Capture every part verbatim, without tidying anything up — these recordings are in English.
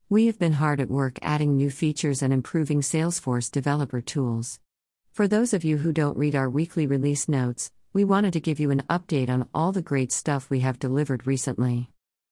We have been hard at work adding new features and improving Salesforce developer tools. For those of you who don't read our weekly release notes, we wanted to give you an update on all the great stuff we have delivered recently.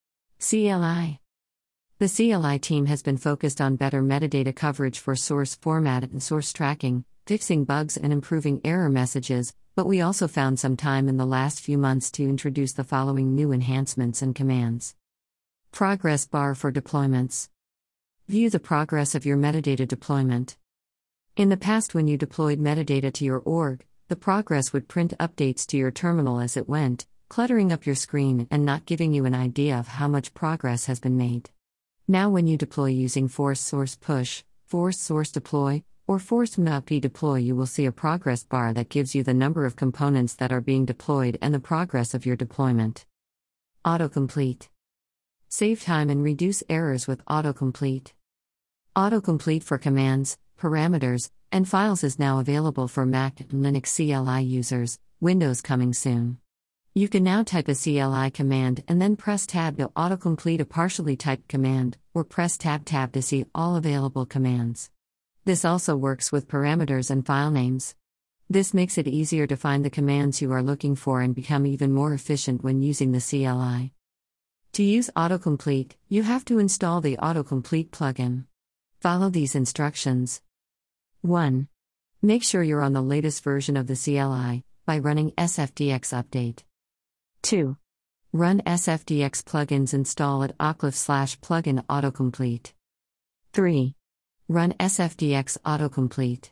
C L I. The C L I team has been focused on better metadata coverage for source format and source tracking, fixing bugs and improving error messages, but we also found some time in the last few months to introduce the following new enhancements and commands. Progress bar for deployments. View the progress of your metadata deployment. In the past, when you deployed metadata to your org, the progress would print updates to your terminal as it went, cluttering up your screen and not giving you an idea of how much progress has been made. Now when you deploy using Force Source Push, Force Source Deploy, or Force M A P Deploy, you will see a progress bar that gives you the number of components that are being deployed and the progress of your deployment. Autocomplete. Save time and reduce errors with autocomplete. Autocomplete for commands, parameters, and files is now available for Mac and Linux C L I users, Windows coming soon. You can now type a C L I command and then press Tab to autocomplete a partially typed command, or press Tab Tab to see all available commands. This also works with parameters and file names. This makes it easier to find the commands you are looking for and become even more efficient when using the C L I. To use autocomplete, you have to install the autocomplete plugin. Follow these instructions. one. Make sure you're on the latest version of the C L I by running S F D X update. two. Run S F D X plugins install at oclif slash plugin autocomplete. three. Run S F D X autocomplete.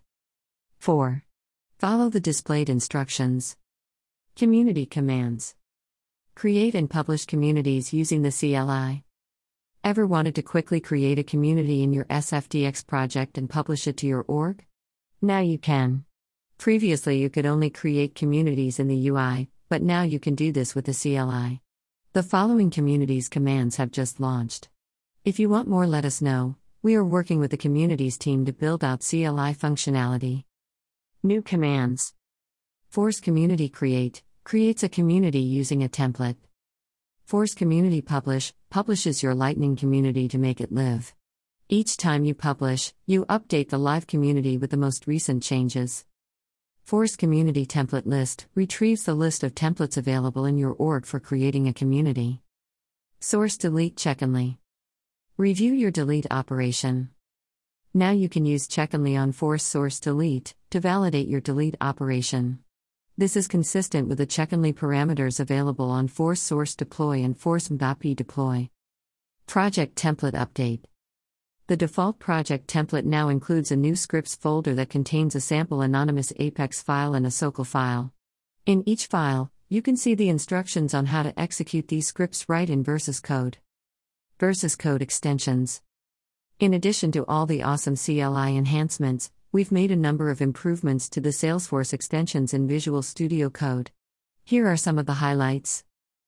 four. Follow the displayed instructions. Community commands. Create and publish communities using the C L I. Ever wanted to quickly create a community in your S F D X project and publish it to your org? Now you can. Previously you could only create communities in the U I, but now you can do this with the C L I. The following communities commands have just launched. If you want more, let us know. We are working with the communities team to build out C L I functionality. New commands. Force Community Create creates a community using a template. Force Community Publish publishes your Lightning community to make it live. Each time you publish, you update the live community with the most recent changes. Force Community Template List retrieves the list of templates available in your org for creating a community. Source Delete Checkonly. Review your delete operation. Now you can use Checkonly on Force Source Delete to validate your delete operation. This is consistent with the Checkonly parameters available on Force Source Deploy and Force M A P Deploy. Project Template Update. The default project template now includes a new scripts folder that contains a sample anonymous Apex file and a S O C L file. In each file, you can see the instructions on how to execute these scripts right in Versus Code. Versus Code extensions. In addition to all the awesome C L I enhancements, we've made a number of improvements to the Salesforce extensions in Visual Studio Code. Here are some of the highlights.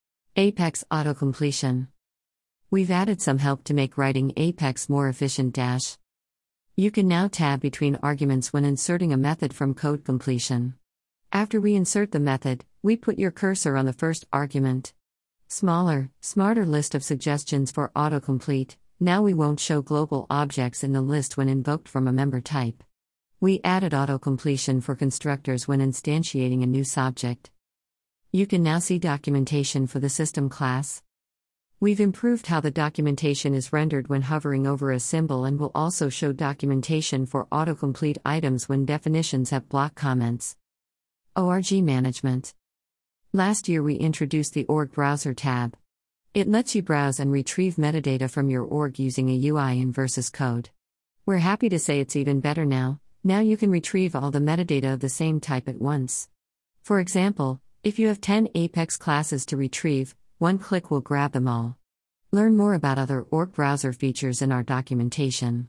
Apex autocompletion. We've added some help to make writing Apex more efficient. Dash. You can now tab between arguments when inserting a method from code completion. After we insert the method, we put your cursor on the first argument. Smaller, smarter list of suggestions for autocomplete. Now we won't show global objects in the list when invoked from a member type. We added autocompletion for constructors when instantiating a new subject. You can now see documentation for the system class. We've improved how the documentation is rendered when hovering over a symbol and will also show documentation for autocomplete items when definitions have block comments. Org management. Last year we introduced the Org Browser tab. It lets you browse and retrieve metadata from your org using a U I in Versus Code. We're happy to say it's even better now. Now you can retrieve all the metadata of the same type at once. For example, if you have ten Apex classes to retrieve, one click will grab them all. Learn more about other Org Browser features in our documentation.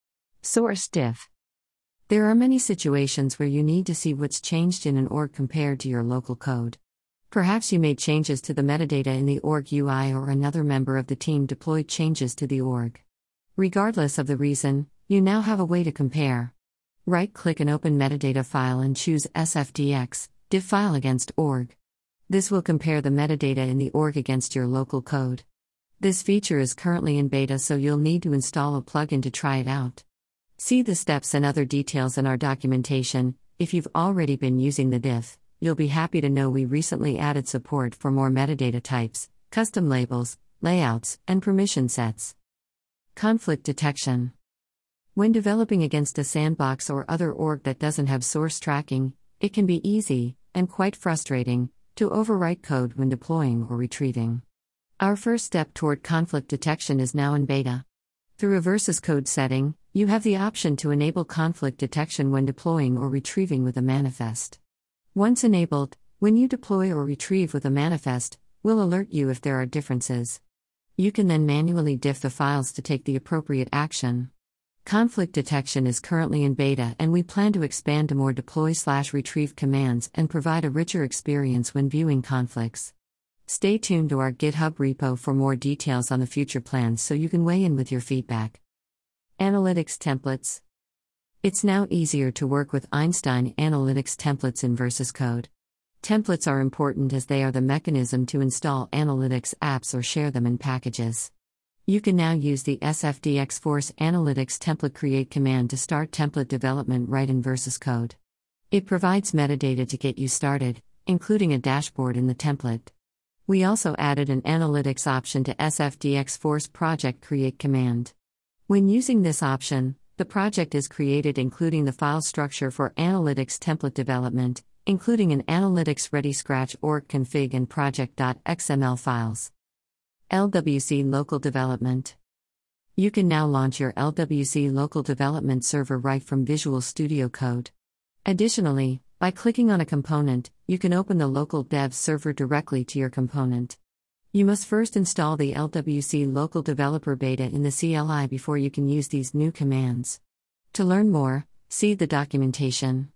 Source Diff. There are many situations where you need to see what's changed in an org compared to your local code. Perhaps you made changes to the metadata in the org U I or another member of the team deployed changes to the org. Regardless of the reason, you now have a way to compare. Right-click an open metadata file and choose S F D X, diff file against org. This will compare the metadata in the org against your local code. This feature is currently in beta, so you'll need to install a plugin to try it out. See the steps and other details in our documentation. If you've already been using the diff, you'll be happy to know we recently added support for more metadata types, custom labels, layouts, and permission sets. Conflict detection. When developing against a sandbox or other org that doesn't have source tracking, it can be easy, and quite frustrating, to overwrite code when deploying or retrieving. Our first step toward conflict detection is now in beta. Through a Versus Code setting, you have the option to enable conflict detection when deploying or retrieving with a manifest. Once enabled, when you deploy or retrieve with a manifest, we'll alert you if there are differences. You can then manually diff the files to take the appropriate action. Conflict detection is currently in beta, and we plan to expand to more deploy/retrieve commands and provide a richer experience when viewing conflicts. Stay tuned to our GitHub repo for more details on the future plans so you can weigh in with your feedback. Analytics templates. It's now easier to work with Einstein Analytics templates in Versus Code. Templates are important as they are the mechanism to install analytics apps or share them in packages. You can now use the S F D X Force Analytics Template Create command to start template development right in Versus Code. It provides metadata to get you started, including a dashboard in the template. We also added an analytics option to S F D X Force Project Create command. When using this option, the project is created including the file structure for analytics template development, including an analytics ready scratch org config and project.xml files. L W C Local Development. You can now launch your L W C Local Development server right from Visual Studio Code. Additionally, by clicking on a component, you can open the local dev server directly to your component. You must first install the L W C Local Developer Beta in the C L I before you can use these new commands. To learn more, see the documentation.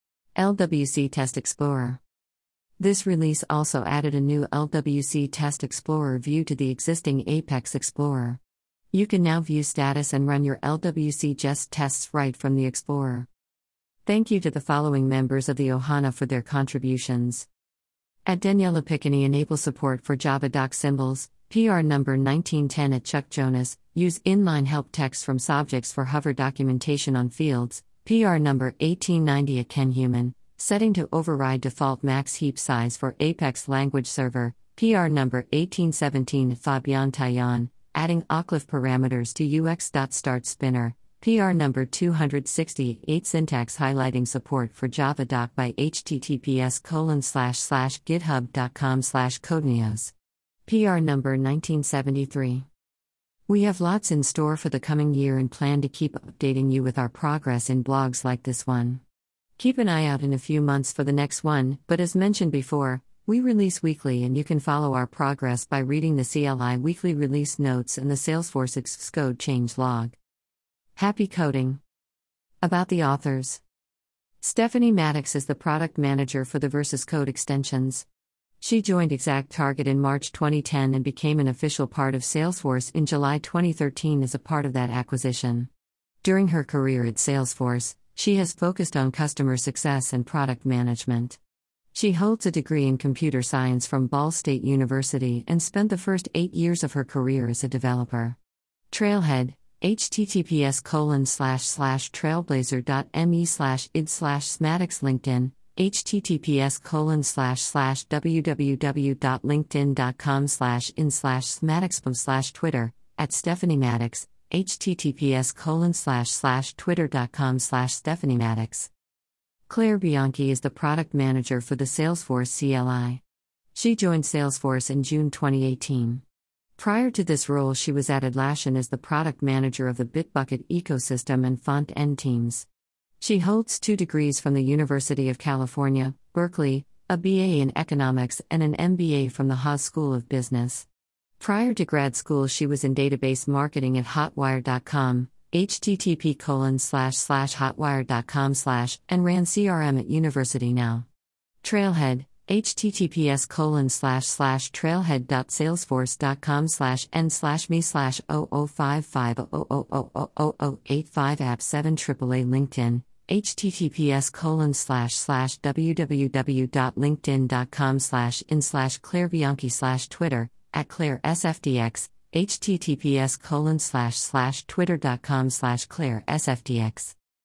L W C Test Explorer. This release also added a new L W C Test Explorer view to the existing Apex Explorer. You can now view status and run your L W C Jest tests right from the Explorer. Thank you to the following members of the Ohana for their contributions. At Daniela Piccini, enable support for Java doc symbols, P R number nineteen ten. At Chuck Jonas, use inline help text from Sobjects for hover documentation on fields, P R number eighteen ninety. At Ken Human, setting to override default max heap size for Apex Language Server, P R number eighteen seventeen. At Fabian Tayan, adding octave parameters to ux.startSpinner, P R number two hundred sixty-eight. Syntax highlighting support for JavaDoc by https colon slash slash github.com slash codeneos. P R number nineteen seventy-three. We have lots in store for the coming year and plan to keep updating you with our progress in blogs like this one. Keep an eye out in a few months for the next one, but as mentioned before, we release weekly and you can follow our progress by reading the C L I weekly release notes and the Salesforce Xcode change log. Happy coding. About the authors. Stephanie Maddox is the product manager for the Versus Code extensions. She joined ExactTarget in March twenty ten and became an official part of Salesforce in July twenty thirteen as a part of that acquisition. During her career at Salesforce, she has focused on customer success and product management. She holds a degree in computer science from Ball State University and spent the first eight years of her career as a developer. Trailhead, https colon slash slash trailblazer.me slash id slash smaddox. LinkedIn, https colon slash slash www.linkedin.com slash in slash smaddoxpum slash Twitter, at Stephanie Maddox, https colon slash slash twitter.com slash Stephanie Maddox. Claire Bianchi is the product manager for the Salesforce C L I. She joined Salesforce in June twenty eighteen. Prior to this role, she was at Atlassian as the product manager of the Bitbucket ecosystem and front-end teams. She holds two degrees from the University of California, Berkeley, a B A in economics and an M B A from the Haas School of Business. Prior to grad school, she was in database marketing at hotwire dot com, http colon slash slash hotwire.com slash, and ran C R M at University Now. Trailhead, https colon slash slash trailhead.salesforce.com slash n slash me slash zero zero five five zero zero zero zero zero zero eight five app seven triple A. LinkedIn, https colon slash slash www.linkedin.com slash in slash Claire Bianchi slash Twitter, at Claire S F D X, https colon slash slash twitter.com slash claire sftx